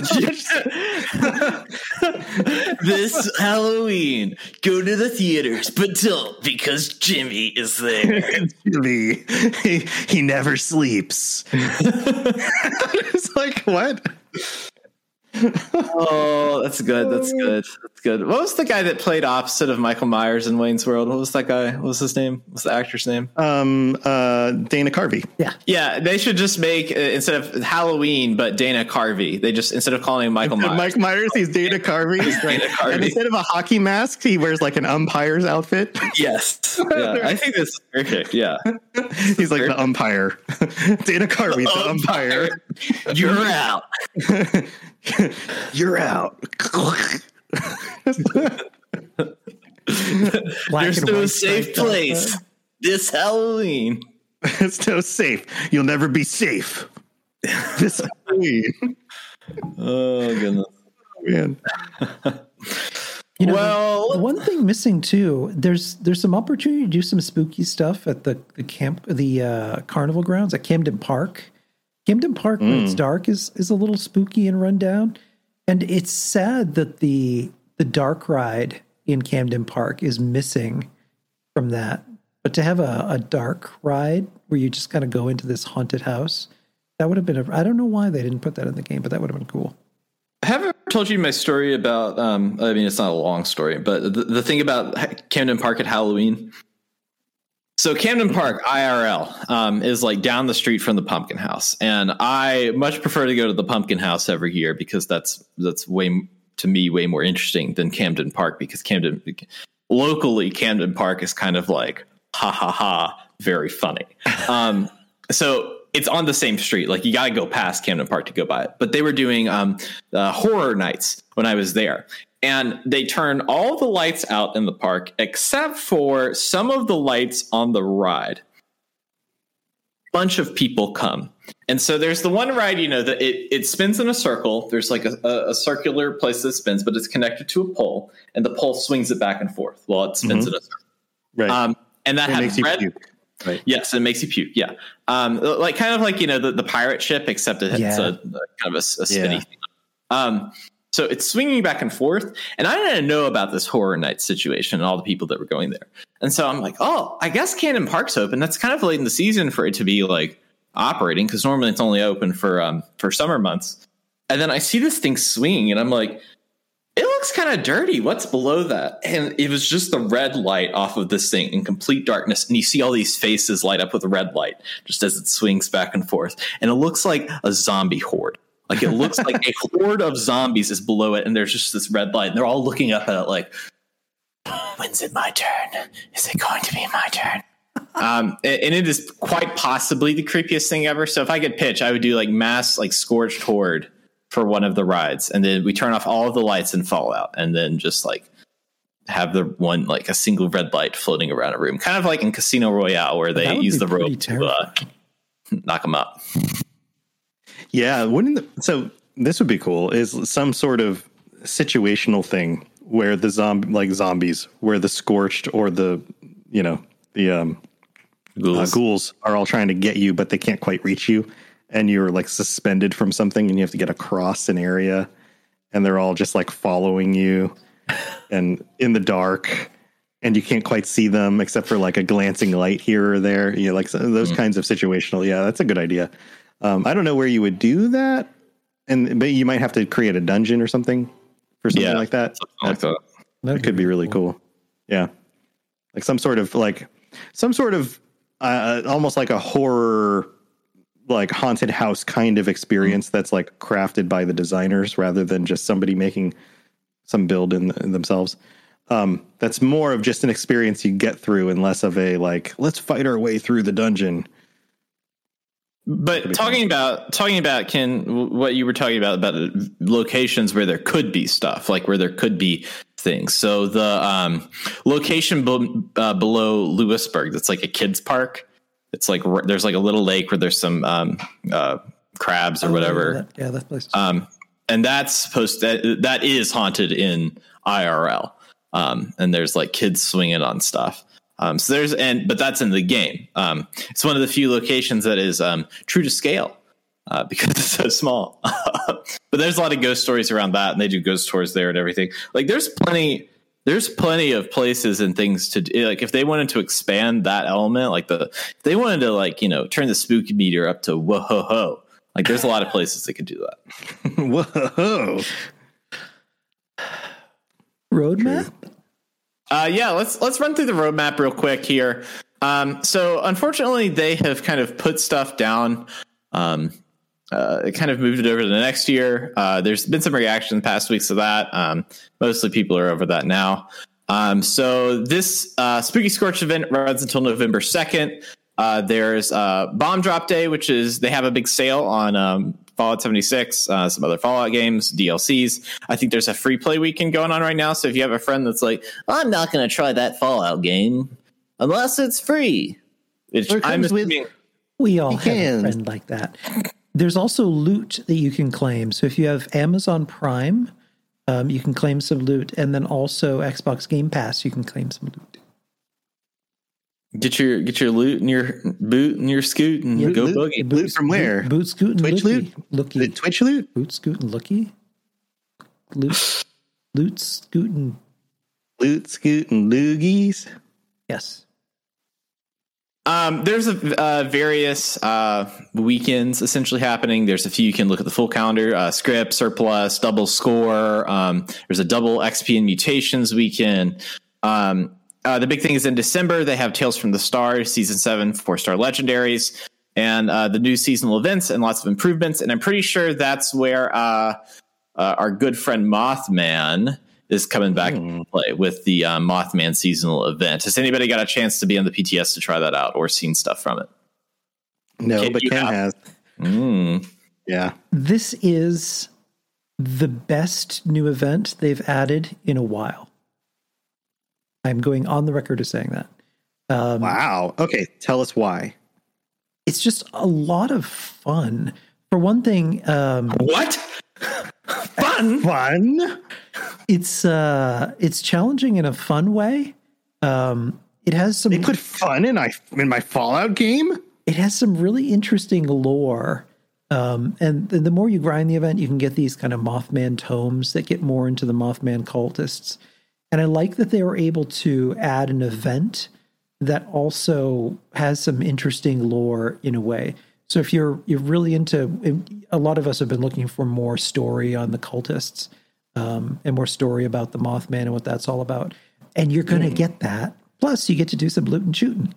This Halloween, go to the theaters, but don't, because Jimmy is there. Jimmy, he never sleeps. It's like, what? Oh, that's good. What was the guy that played opposite of Michael Myers in Wayne's World? What was that guy? What was his name? What's the actor's name? Dana Carvey. Yeah. They should just make instead of Halloween, but Dana Carvey. They just instead of calling him Michael Myers, Mike Myers, he's Dana Carvey. Dana Carvey. And instead of a hockey mask, he wears like an umpire's outfit. Yes. Yeah, I think that's perfect. Yeah. He's like the umpire. Dana Carvey, the umpire. You're out. You're out. There's no safe place this Halloween. It's no safe. You'll never be safe this Halloween. Oh goodness, man. The one thing missing too, there's some opportunity to do some spooky stuff at the carnival grounds at Camden Park. Camden Park, when it's dark, is a little spooky and run down. And it's sad that the dark ride in Camden Park is missing from that. But to have a dark ride where you just kind of go into this haunted house, that would have been I don't know why they didn't put that in the game, but that would have been cool. I haven't told you my story about, it's not a long story, but the thing about Camden Park at Halloween. So Camden Park IRL is like down the street from the Pumpkin House, and I much prefer to go to the Pumpkin House every year because that's way more interesting than Camden Park, because locally Camden Park is kind of like ha ha ha, very funny. So it's on the same street, like you got to go past Camden Park to go by it. But they were doing horror nights when I was there. And they turned all the lights out in the park except for some of the lights on the ride. Bunch of people come. And so there's the one ride, that it spins in a circle. There's like a circular place that spins, but it's connected to a pole, and the pole swings it back and forth while it spins in a circle. Right. And that has red. Puke. Right. Yes, it makes you puke. Yeah. Like kind of like, the pirate ship, except it's a kind of a spinny thing. So it's swinging back and forth, and I didn't know about this horror night situation and all the people that were going there. And so I'm like, oh, I guess Camden Park's open. That's kind of late in the season for it to be like operating, because normally it's only open for summer months. And then I see this thing swinging, and I'm like, it looks kind of dirty. What's below that? And it was just the red light off of this thing in complete darkness. And you see all these faces light up with a red light just as it swings back and forth. And it looks like a zombie horde. Like it looks like a horde of zombies is below it, and there's just this red light, and they're all looking up at it like, when's it my turn? Is it going to be my turn? And it is quite possibly the creepiest thing ever. So if I could pitch, I would do like mass like scorched horde for one of the rides, and then we turn off all of the lights in Fallout, and then just like have the one like a single red light floating around a room, kind of like in Casino Royale where they use the rope to knock them up. Yeah, so this would be cool. Is some sort of situational thing where the zombies, where the scorched or the ghouls are all trying to get you, but they can't quite reach you, and you're like suspended from something, and you have to get across an area, and they're all just like following you, and in the dark, and you can't quite see them except for like a glancing light here or there. You know, like those kinds of situational. Yeah, that's a good idea. I don't know where you would do that, but you might have to create a dungeon or something for something like that. That could be really cool. Yeah, like some sort of almost like a horror, like haunted house kind of experience that's like crafted by the designers rather than just somebody making some build in themselves. That's more of just an experience you get through and less of a like, let's fight our way through the dungeon. But talking about Ken, what you were talking about locations where there could be stuff, like where there could be things. So the location below Lewisburg, that's like a kids park. It's like there's like a little lake where there's some crabs or whatever. That place. And that's that is haunted in IRL. And there's like kids swinging on stuff. But that's in the game. It's one of the few locations that is true to scale because it's so small. But there's a lot of ghost stories around that, and they do ghost tours there and everything. Like there's plenty of places and things to do. Like if they wanted to expand that element, like if they wanted to like, turn the spooky meter up to whoa ho ho. Like there's a lot of places that could do that. Whoa. Roadmap? Let's run through the roadmap real quick here. So unfortunately, they have kind of put stuff down. It kind of moved it over to the next year. There's been some reaction in the past weeks to that. Mostly people are over that now. So this Spooky Scorch event runs until November 2nd. There's Bomb Drop Day, which is they have a big sale on Fallout 76, some other Fallout games, DLCs. I think there's a free play weekend going on right now. So if you have a friend that's like, I'm not going to try that Fallout game unless it's free. We all have a friend like that. There's also loot that you can claim. So if you have Amazon Prime, you can claim some loot. And then also Xbox Game Pass, you can claim some loot. Get your loot and your boot and your scoot and go boogie. Loot from where? Boot, scoot, and Twitch lookie. Loot? Twitch loot? Boot, scoot, and lookie. Loot, scoot, and... Loot, scoot, and loogies? Yes. There's various weekends essentially happening. There's a few. You can look at the full calendar. Script, Surplus, Double Score. There's a double XP and Mutations weekend. The big thing is in December, they have Tales from the Stars, Season 7, 4-star legendaries, and the new seasonal events and lots of improvements. And I'm pretty sure that's where our good friend Mothman is coming back to play with the Mothman seasonal event. Has anybody got a chance to be on the PTS to try that out or seen stuff from it? No, but Ken has. Yeah. This is the best new event they've added in a while. I'm going on the record as saying that. Wow. Okay. Tell us why. It's just a lot of fun. For one thing, what? Fun? It's challenging in a fun way. It has some. They put fun in my Fallout game. It has some really interesting lore. And the more you grind the event, you can get these kind of Mothman tomes that get more into the Mothman cultists. And I like that they were able to add an event that also has some interesting lore in a way. So if you're really into, a lot of us have been looking for more story on the cultists and more story about the Mothman and what that's all about. And you're going to get that. Plus, you get to do some loot and shooting.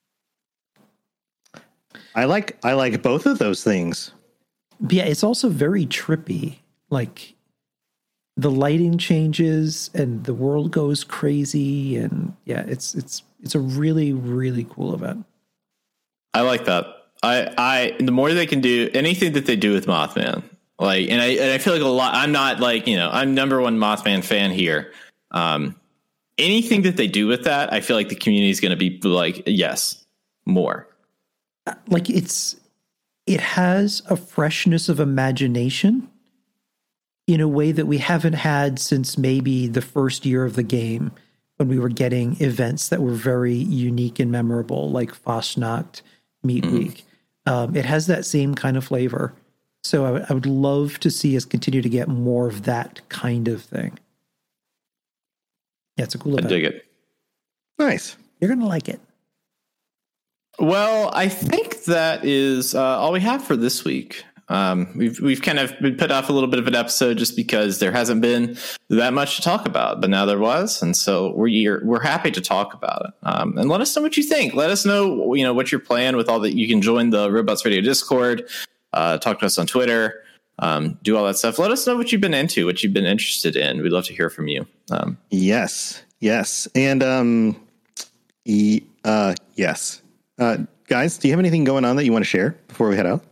I like both of those things. But yeah, it's also very trippy. Like the lighting changes and the world goes crazy, and yeah, it's a really, really cool event. I like that. I the more they can do anything that they do with Mothman, Like, and I feel like a lot. I'm not like, I'm number one Mothman fan here. Anything that they do with that, I feel like the community is going to be like, yes, more. Like it has a freshness of imagination in a way that we haven't had since maybe the first year of the game, when we were getting events that were very unique and memorable, like Fastnacht, Meat Week. It has that same kind of flavor. So I would love to see us continue to get more of that kind of thing. Yeah, it's a cool event. I dig it. Nice. You're going to like it. Well, I think that is all we have for this week. We've kind of been put off a little bit of an episode just because there hasn't been that much to talk about, but now there was, and so we're happy to talk about it. And let us know what you think. Let us know what you're playing with all that. You can join the Robots Radio Discord, talk to us on Twitter, do all that stuff. Let us know what you've been into, what you've been interested in. We'd love to hear from you. Yes, and yes. Guys, do you have anything going on that you want to share before we head out?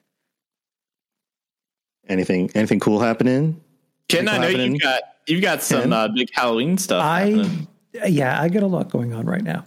Anything cool happening? Ken, I know you've got some big Halloween stuff. I got a lot going on right now.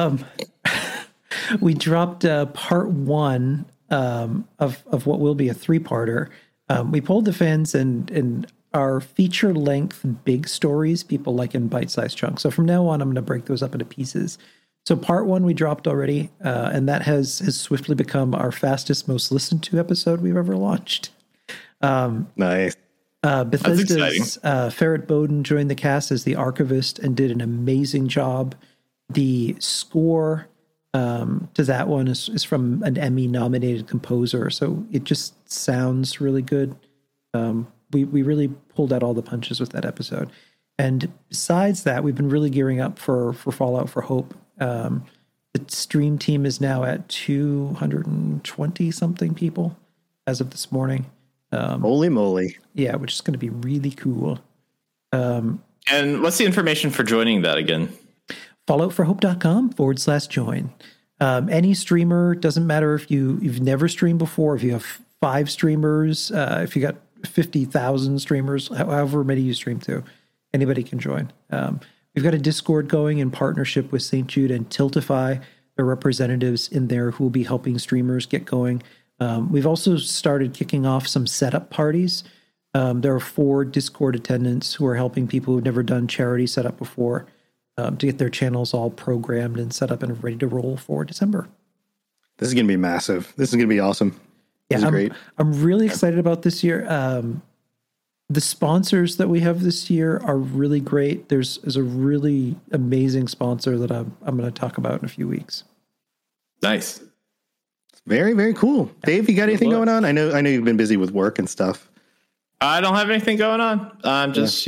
We dropped part 1 of what will be a 3-parter. We polled the fans, and our feature length big stories people like in bite-sized chunks. So from now on, I'm going to break those up into pieces. So part 1 we dropped already, and that has swiftly become our fastest, most listened to episode we've ever launched. Nice. Bethesda's Ferret Bowden joined the cast as the archivist and did an amazing job. The score to that one is from an Emmy-nominated composer, so it just sounds really good. We really pulled out all the punches with that episode. And besides that, we've been really gearing up for Fallout for Hope. The stream team is now at 220-something people as of this morning. Holy moly. Yeah, which is going to be really cool. And what's the information for joining that again? falloutforhope.com/join. Any streamer, doesn't matter if you've never streamed before, if you have 5 streamers, if you got 50,000 streamers, however many you stream to, anybody can join. We've got a Discord going in partnership with St. Jude and Tiltify. There are representatives in there who will be helping streamers get going. We've also started kicking off some setup parties. There are 4 Discord attendants who are helping people who've never done charity setup before to get their channels all programmed and set up and ready to roll for December. This is going to be massive. This is going to be awesome. Yeah, this is great. I'm really excited about this year. The sponsors that we have this year are really great. There's a really amazing sponsor that I'm going to talk about in a few weeks. Nice. Very, very cool. Dave, you got anything going on? I know you've been busy with work and stuff. I don't have anything going on. I'm just,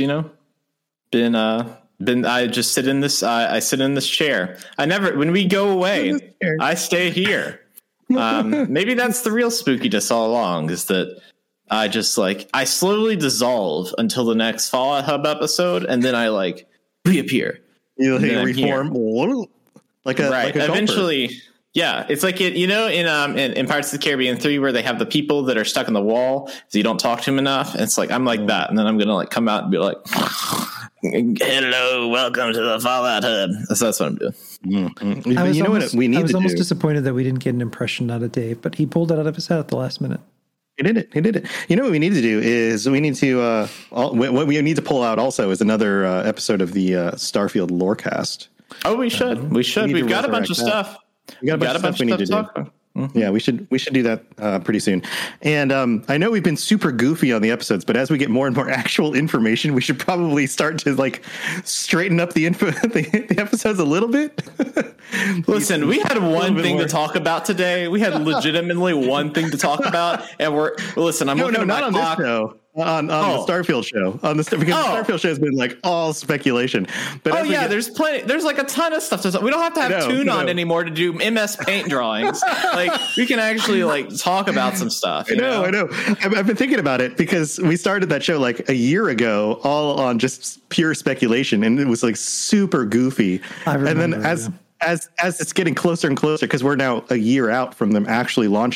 I just sit in this, I sit in this chair. When we go away, I stay here. Maybe that's the real spookiness all along, is that I just I slowly dissolve until the next Fallout Hub episode. And then I reappear. You reform like a eventually. Golfer. Yeah, it's like in Pirates of the Caribbean 3 where they have the people that are stuck in the wall so you don't talk to them enough. And it's I'm like that, and then I'm gonna come out and be like, "Hello, welcome to the Fallout Hub." That's what I'm doing. Mm-hmm. I was almost disappointed that we didn't get an impression out of Dave, but he pulled it out of his head at the last minute. He did it. You know what we need to do is we need to what we need to pull out also is another episode of the Starfield Lorecast. Oh, we should. We've got a bunch of stuff. We got a bunch of stuff we need to do. Mm-hmm. Yeah, we should do that pretty soon. And I know we've been super goofy on the episodes, but as we get more and more actual information, we should probably start to straighten up the episodes a little bit. Listen, we had one thing to talk about today. We had legitimately one thing to talk about, and I'm looking at my clock. This show. On the Starfield show, because the Starfield show has been all speculation. But there's plenty. There's a ton of stuff to talk. We don't have to have Toon on anymore to do MS Paint drawings. We can actually talk about some stuff. I know. I've been thinking about it because we started that show a year ago, all on just pure speculation, and it was super goofy. And then as it's getting closer and closer, because we're now a year out from them actually launching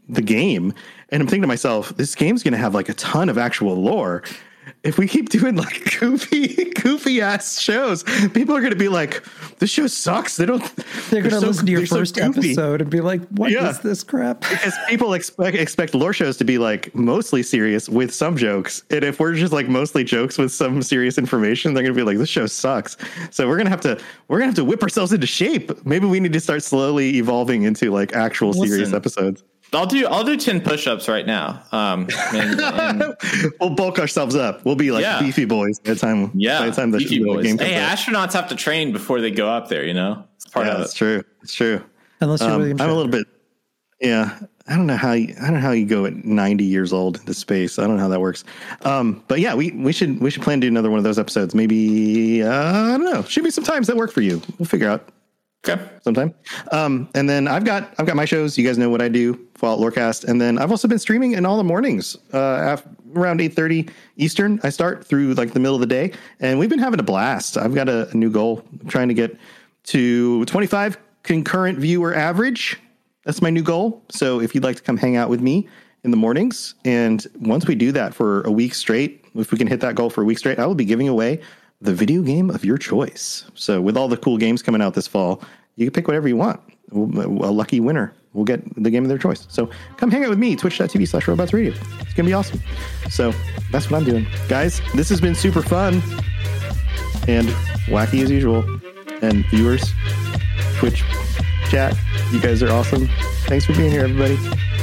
the game. And I'm thinking to myself, this game's going to have like a ton of actual lore. If we keep doing like goofy ass shows, people are going to be like, this show sucks. They're going to listen to your first episode and be like, what is this crap? Because people expect lore shows to be like mostly serious with some jokes. And if we're just like mostly jokes with some serious information, they're going to be like, this show sucks. So we're going to have to whip ourselves into shape. Maybe we need to start slowly evolving into like actual serious episodes. I'll do 10 push-ups right now. And we'll bulk ourselves up. We'll be like beefy boys by the time. Yeah, the beefy boys. game comes hey, out. Astronauts have to train before they go up there. You know, it's part of it. It's true. It's true. Unless you're William I'm Shatner. a little bit. Yeah, I don't know how you go at 90 years old into space. I don't know how that works. But yeah, we should plan to do another one of those episodes. Maybe I don't know. Should be some times that work for you. We'll figure out. Okay. Sometime. And then I've got my shows. You guys know what I do, Fallout Lorecast. And then I've also been streaming in all the mornings, around 8:30 Eastern. I start through like the middle of the day, and we've been having a blast. I've got a new goal. I'm trying to get to 25 concurrent viewer average. That's my new goal. So if you'd like to come hang out with me in the mornings, and once we do that for a week straight, if we can hit that goal for a week straight, I will be giving away the video game of your choice. So with all the cool games coming out this fall, you can pick whatever you want. A lucky winner will get the game of their choice. So come hang out with me, twitch.tv/robotsradio. It's going to be awesome. So that's what I'm doing. Guys, this has been super fun and wacky as usual. And viewers, Twitch chat, you guys are awesome. Thanks for being here, everybody.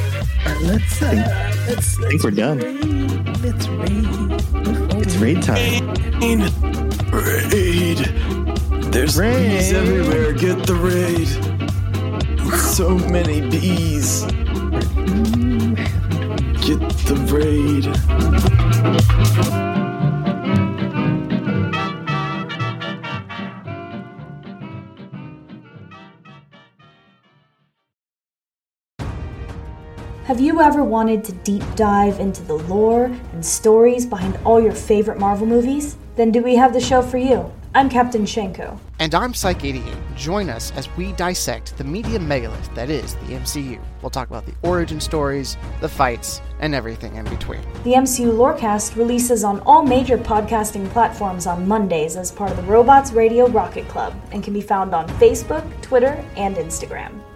I think we're done. Let's raid. It's raid time. Raid. There's bees everywhere. Get the raid. So many bees. Get the raid. Have you ever wanted to deep dive into the lore and stories behind all your favorite Marvel movies? Then do we have the show for you. I'm Captain Shenko. And I'm Psych88. Join us as we dissect the media megalith that is the MCU. We'll talk about the origin stories, the fights, and everything in between. The MCU Lorecast releases on all major podcasting platforms on Mondays as part of the Robots Radio Rocket Club and can be found on Facebook, Twitter, and Instagram.